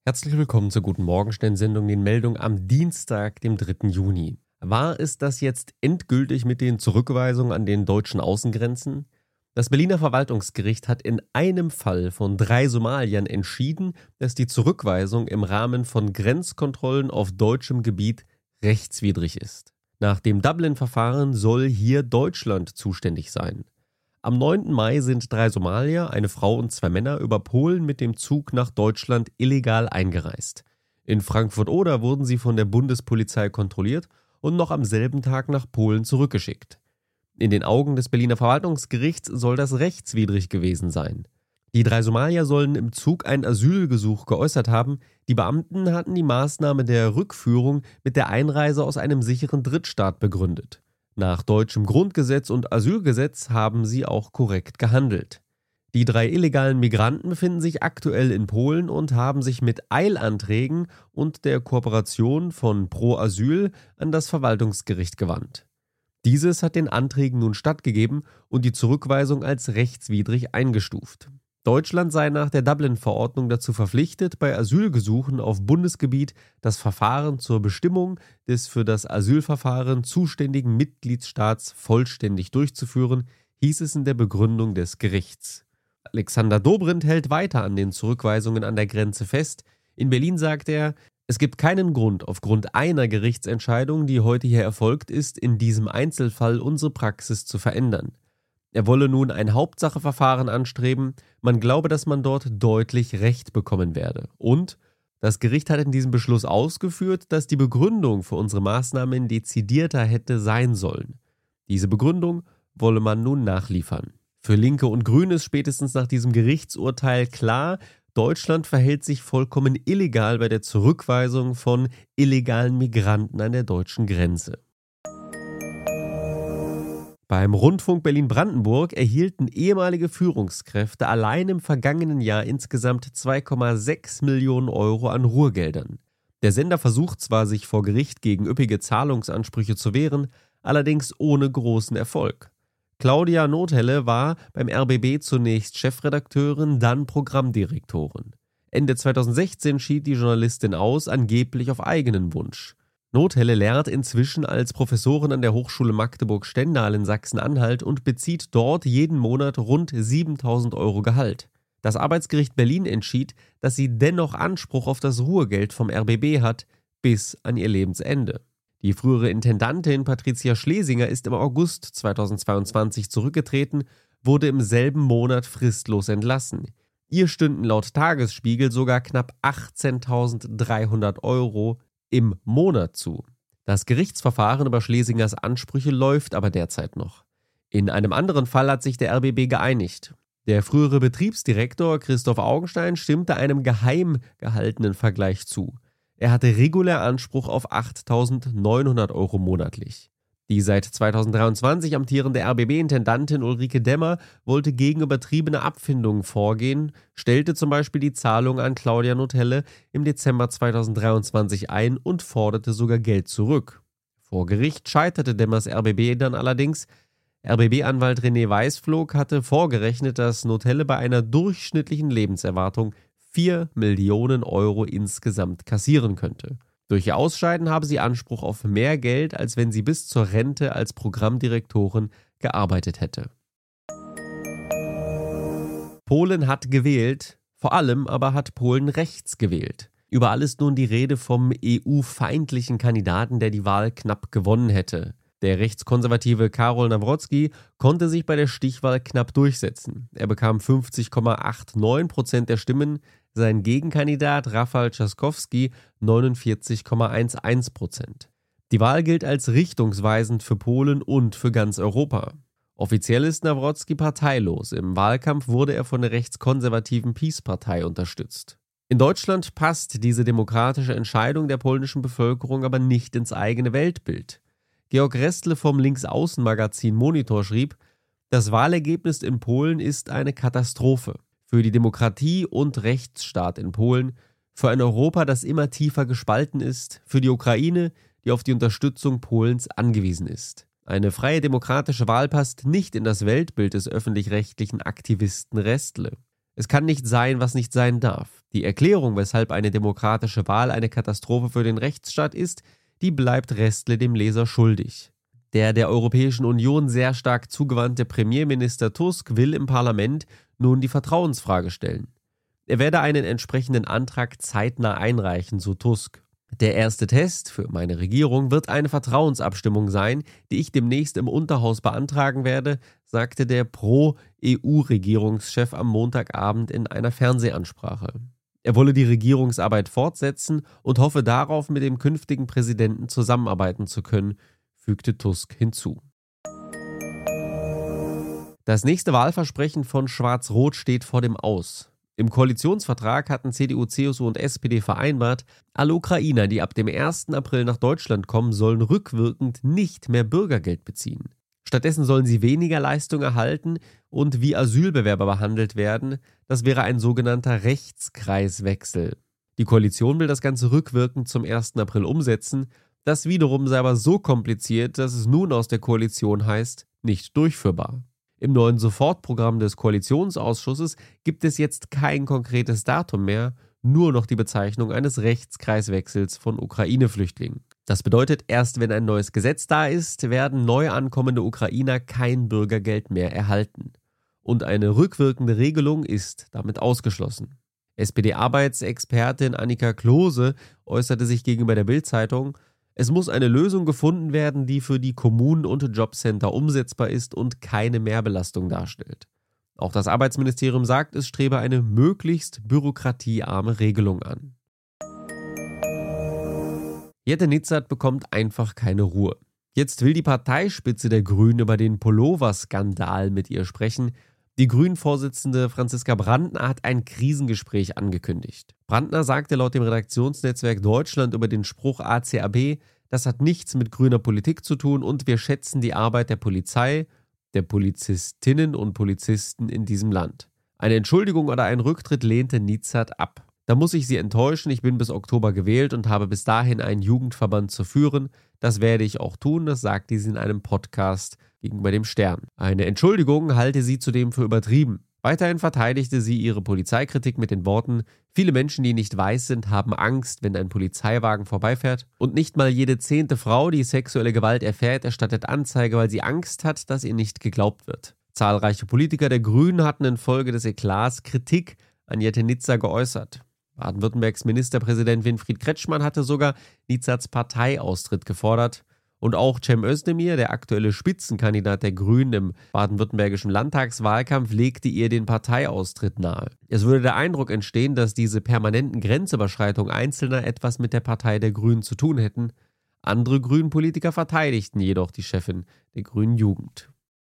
Herzlich willkommen zur Guten Morgenstern-Sendung, den Meldungen am Dienstag, dem 3. Juni. War es das jetzt endgültig mit den Zurückweisungen an den deutschen Außengrenzen? Das Berliner Verwaltungsgericht hat in einem Fall von 3 Somaliern entschieden, dass die Zurückweisung im Rahmen von Grenzkontrollen auf deutschem Gebiet rechtswidrig ist. Nach dem Dublin-Verfahren soll hier Deutschland zuständig sein. Am 9. Mai sind 3 Somalier, eine Frau und 2 Männer, über Polen mit dem Zug nach Deutschland illegal eingereist. In Frankfurt-Oder wurden sie von der Bundespolizei kontrolliert und noch am selben Tag nach Polen zurückgeschickt. In den Augen des Berliner Verwaltungsgerichts soll das rechtswidrig gewesen sein. Die 3 Somalier sollen im Zug ein Asylgesuch geäußert haben. Die Beamten hatten die Maßnahme der Rückführung mit der Einreise aus einem sicheren Drittstaat begründet. Nach deutschem Grundgesetz und Asylgesetz haben sie auch korrekt gehandelt. Die 3 illegalen Migranten befinden sich aktuell in Polen und haben sich mit Eilanträgen und der Kooperation von Pro Asyl an das Verwaltungsgericht gewandt. Dieses hat den Anträgen nun stattgegeben und die Zurückweisung als rechtswidrig eingestuft. Deutschland sei nach der Dublin-Verordnung dazu verpflichtet, bei Asylgesuchen auf Bundesgebiet das Verfahren zur Bestimmung des für das Asylverfahren zuständigen Mitgliedstaats vollständig durchzuführen, hieß es in der Begründung des Gerichts. Alexander Dobrindt hält weiter an den Zurückweisungen an der Grenze fest. In Berlin sagt er, es gibt keinen Grund, aufgrund einer Gerichtsentscheidung, die heute hier erfolgt ist, in diesem Einzelfall unsere Praxis zu verändern. Er wolle nun ein Hauptsacheverfahren anstreben, man glaube, dass man dort deutlich Recht bekommen werde. Und das Gericht hat in diesem Beschluss ausgeführt, dass die Begründung für unsere Maßnahmen dezidierter hätte sein sollen. Diese Begründung wolle man nun nachliefern. Für Linke und Grüne ist spätestens nach diesem Gerichtsurteil klar, Deutschland verhält sich vollkommen illegal bei der Zurückweisung von illegalen Migranten an der deutschen Grenze. Beim Rundfunk Berlin-Brandenburg erhielten ehemalige Führungskräfte allein im vergangenen Jahr insgesamt 2,6 Millionen Euro an Ruhrgeldern. Der Sender versucht zwar, sich vor Gericht gegen üppige Zahlungsansprüche zu wehren, allerdings ohne großen Erfolg. Claudia Nothelle war beim RBB zunächst Chefredakteurin, dann Programmdirektorin. Ende 2016 schied die Journalistin aus, angeblich auf eigenen Wunsch. Nothelle lehrt inzwischen als Professorin an der Hochschule Magdeburg-Stendal in Sachsen-Anhalt und bezieht dort jeden Monat rund 7.000 Euro Gehalt. Das Arbeitsgericht Berlin entschied, dass sie dennoch Anspruch auf das Ruhegeld vom RBB hat, bis an ihr Lebensende. Die frühere Intendantin Patricia Schlesinger ist im August 2022 zurückgetreten, wurde im selben Monat fristlos entlassen. Ihr stünden laut Tagesspiegel sogar knapp 18.300 Euro im Monat zu. Das Gerichtsverfahren über Schlesingers Ansprüche läuft aber derzeit noch. In einem anderen Fall hat sich der RBB geeinigt. Der frühere Betriebsdirektor Christoph Augenstein stimmte einem geheim gehaltenen Vergleich zu. Er hatte regulär Anspruch auf 8.900 Euro monatlich. Die seit 2023 amtierende RBB-Intendantin Ulrike Demmer wollte gegen übertriebene Abfindungen vorgehen, stellte zum Beispiel die Zahlung an Claudia Nothelle im Dezember 2023 ein und forderte sogar Geld zurück. Vor Gericht scheiterte Demmers RBB dann allerdings. RBB-Anwalt René Weißflog hatte vorgerechnet, dass Nothelle bei einer durchschnittlichen Lebenserwartung 4 Millionen Euro insgesamt kassieren könnte. Durch ihr Ausscheiden habe sie Anspruch auf mehr Geld, als wenn sie bis zur Rente als Programmdirektorin gearbeitet hätte. Polen hat gewählt, vor allem aber hat Polen rechts gewählt. Überall ist nun die Rede vom EU-feindlichen Kandidaten, der die Wahl knapp gewonnen hätte. Der rechtskonservative Karol Nawrocki konnte sich bei der Stichwahl knapp durchsetzen. Er bekam 50,89% der Stimmen, sein Gegenkandidat Rafał Trzaskowski 49,11%. Die Wahl gilt als richtungsweisend für Polen und für ganz Europa. Offiziell ist Nawrocki parteilos. Im Wahlkampf wurde er von der rechtskonservativen PiS-Partei unterstützt. In Deutschland passt diese demokratische Entscheidung der polnischen Bevölkerung aber nicht ins eigene Weltbild. Georg Restle vom Linksaußen-Magazin Monitor schrieb, das Wahlergebnis in Polen ist eine Katastrophe. Für die Demokratie und Rechtsstaat in Polen, für ein Europa, das immer tiefer gespalten ist, für die Ukraine, die auf die Unterstützung Polens angewiesen ist. Eine freie demokratische Wahl passt nicht in das Weltbild des öffentlich-rechtlichen Aktivisten Restle. Es kann nicht sein, was nicht sein darf. Die Erklärung, weshalb eine demokratische Wahl eine Katastrophe für den Rechtsstaat ist, die bleibt Restle dem Leser schuldig. Der Europäischen Union sehr stark zugewandte Premierminister Tusk will im Parlament nun die Vertrauensfrage stellen. Er werde einen entsprechenden Antrag zeitnah einreichen, so Tusk. Der erste Test für meine Regierung wird eine Vertrauensabstimmung sein, die ich demnächst im Unterhaus beantragen werde, sagte der Pro-EU-Regierungschef am Montagabend in einer Fernsehansprache. Er wolle die Regierungsarbeit fortsetzen und hoffe darauf, mit dem künftigen Präsidenten zusammenarbeiten zu können, fügte Tusk hinzu. Das nächste Wahlversprechen von Schwarz-Rot steht vor dem Aus. Im Koalitionsvertrag hatten CDU, CSU und SPD vereinbart, alle Ukrainer, die ab dem 1. April nach Deutschland kommen, sollen rückwirkend nicht mehr Bürgergeld beziehen. Stattdessen sollen sie weniger Leistung erhalten und wie Asylbewerber behandelt werden. Das wäre ein sogenannter Rechtskreiswechsel. Die Koalition will das Ganze rückwirkend zum 1. April umsetzen. Das wiederum sei aber so kompliziert, dass es nun aus der Koalition heißt, nicht durchführbar. Im neuen Sofortprogramm des Koalitionsausschusses gibt es jetzt kein konkretes Datum mehr, nur noch die Bezeichnung eines Rechtskreiswechsels von Ukraine-Flüchtlingen. Das bedeutet, erst wenn ein neues Gesetz da ist, werden neu ankommende Ukrainer kein Bürgergeld mehr erhalten. Und eine rückwirkende Regelung ist damit ausgeschlossen. SPD-Arbeitsexpertin Annika Klose äußerte sich gegenüber der Bild-Zeitung: Es muss eine Lösung gefunden werden, die für die Kommunen und Jobcenter umsetzbar ist und keine Mehrbelastung darstellt. Auch das Arbeitsministerium sagt, es strebe eine möglichst bürokratiearme Regelung an. Jette Nitzat bekommt einfach keine Ruhe. Jetzt will die Parteispitze der Grünen über den Pullover-Skandal mit ihr sprechen. Die Grünen-Vorsitzende Franziska Brandner hat ein Krisengespräch angekündigt. Brandner sagte laut dem Redaktionsnetzwerk Deutschland über den Spruch ACAB, das hat nichts mit grüner Politik zu tun und wir schätzen die Arbeit der Polizei, der Polizistinnen und Polizisten in diesem Land. Eine Entschuldigung oder ein Rücktritt lehnte Nitzat ab. Da muss ich Sie enttäuschen, ich bin bis Oktober gewählt und habe bis dahin einen Jugendverband zu führen. Das werde ich auch tun, das sagte sie in einem Podcast gegenüber dem Stern. Eine Entschuldigung halte sie zudem für übertrieben. Weiterhin verteidigte sie ihre Polizeikritik mit den Worten: Viele Menschen, die nicht weiß sind, haben Angst, wenn ein Polizeiwagen vorbeifährt. Und nicht mal jede 10. Frau, die sexuelle Gewalt erfährt, erstattet Anzeige, weil sie Angst hat, dass ihr nicht geglaubt wird. Zahlreiche Politiker der Grünen hatten infolge des Eklats Kritik an Jette Nitzat geäußert. Baden-Württembergs Ministerpräsident Winfried Kretschmann hatte sogar Nitzats Parteiaustritt gefordert. Und auch Cem Özdemir, der aktuelle Spitzenkandidat der Grünen im baden-württembergischen Landtagswahlkampf, legte ihr den Parteiaustritt nahe. Es würde der Eindruck entstehen, dass diese permanenten Grenzüberschreitungen Einzelner etwas mit der Partei der Grünen zu tun hätten. Andere Grünen-Politiker verteidigten jedoch die Chefin der Grünen Jugend.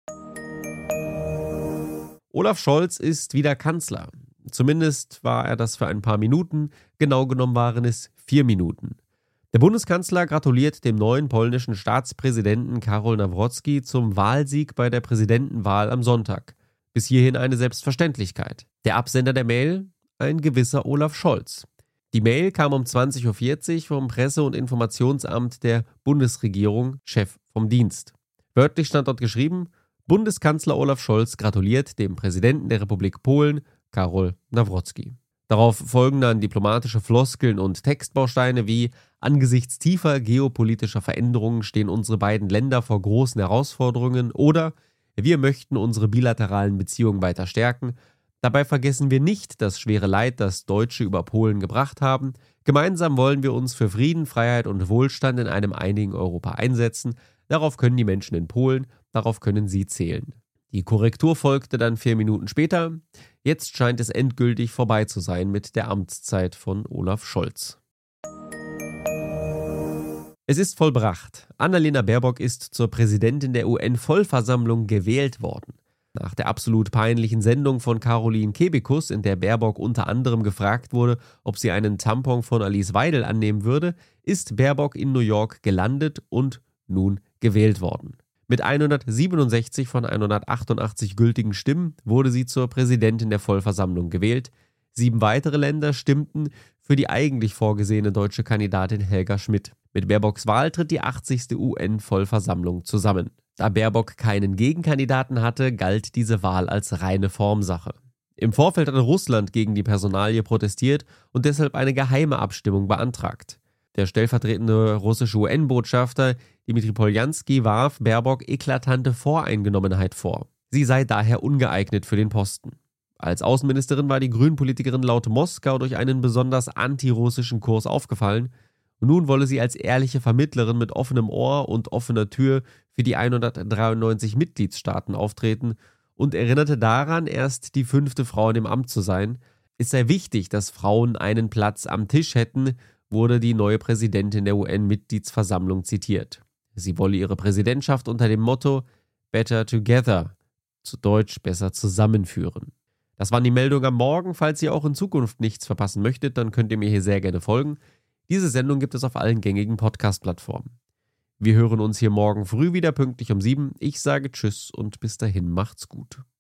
Olaf Scholz ist wieder Kanzler. Zumindest war er das für ein paar Minuten, genau genommen waren es 4 Minuten. Der Bundeskanzler gratuliert dem neuen polnischen Staatspräsidenten Karol Nawrocki zum Wahlsieg bei der Präsidentenwahl am Sonntag. Bis hierhin eine Selbstverständlichkeit. Der Absender der Mail? Ein gewisser Olaf Scholz. Die Mail kam um 20.40 Uhr vom Presse- und Informationsamt der Bundesregierung, Chef vom Dienst. Wörtlich stand dort geschrieben: Bundeskanzler Olaf Scholz gratuliert dem Präsidenten der Republik Polen, Karol Nawrocki. Darauf folgen dann diplomatische Floskeln und Textbausteine wie: Angesichts tiefer geopolitischer Veränderungen stehen unsere beiden Länder vor großen Herausforderungen oder wir möchten unsere bilateralen Beziehungen weiter stärken. Dabei vergessen wir nicht das schwere Leid, das Deutsche über Polen gebracht haben. Gemeinsam wollen wir uns für Frieden, Freiheit und Wohlstand in einem einigen Europa einsetzen. Darauf können die Menschen in Polen, darauf können sie zählen. Die Korrektur folgte dann 4 Minuten später. Jetzt scheint es endgültig vorbei zu sein mit der Amtszeit von Olaf Scholz. Es ist vollbracht. Annalena Baerbock ist zur Präsidentin der UN-Vollversammlung gewählt worden. Nach der absolut peinlichen Sendung von Caroline Kebekus, in der Baerbock unter anderem gefragt wurde, ob sie einen Tampon von Alice Weidel annehmen würde, ist Baerbock in New York gelandet und nun gewählt worden. Mit 167 von 188 gültigen Stimmen wurde sie zur Präsidentin der Vollversammlung gewählt. 7 weitere Länder stimmten für die eigentlich vorgesehene deutsche Kandidatin Helga Schmidt. Mit Baerbocks Wahl tritt die 80. UN-Vollversammlung zusammen. Da Baerbock keinen Gegenkandidaten hatte, galt diese Wahl als reine Formsache. Im Vorfeld hatte Russland gegen die Personalie protestiert und deshalb eine geheime Abstimmung beantragt. Der stellvertretende russische UN-Botschafter Dmitri Poljanski warf Baerbock eklatante Voreingenommenheit vor. Sie sei daher ungeeignet für den Posten. Als Außenministerin war die Grünen-Politikerin laut Moskau durch einen besonders antirussischen Kurs aufgefallen. Nun wolle sie als ehrliche Vermittlerin mit offenem Ohr und offener Tür für die 193 Mitgliedstaaten auftreten und erinnerte daran, erst die 5. Frau in dem Amt zu sein. Es sei wichtig, dass Frauen einen Platz am Tisch hätten, wurde die neue Präsidentin der UN-Mitgliedsversammlung zitiert. Sie wolle ihre Präsidentschaft unter dem Motto Better Together, zu Deutsch besser zusammenführen. Das waren die Meldungen am Morgen. Falls ihr auch in Zukunft nichts verpassen möchtet, dann könnt ihr mir hier sehr gerne folgen. Diese Sendung gibt es auf allen gängigen Podcast-Plattformen. Wir hören uns hier morgen früh wieder pünktlich um 7. Ich sage Tschüss und bis dahin macht's gut.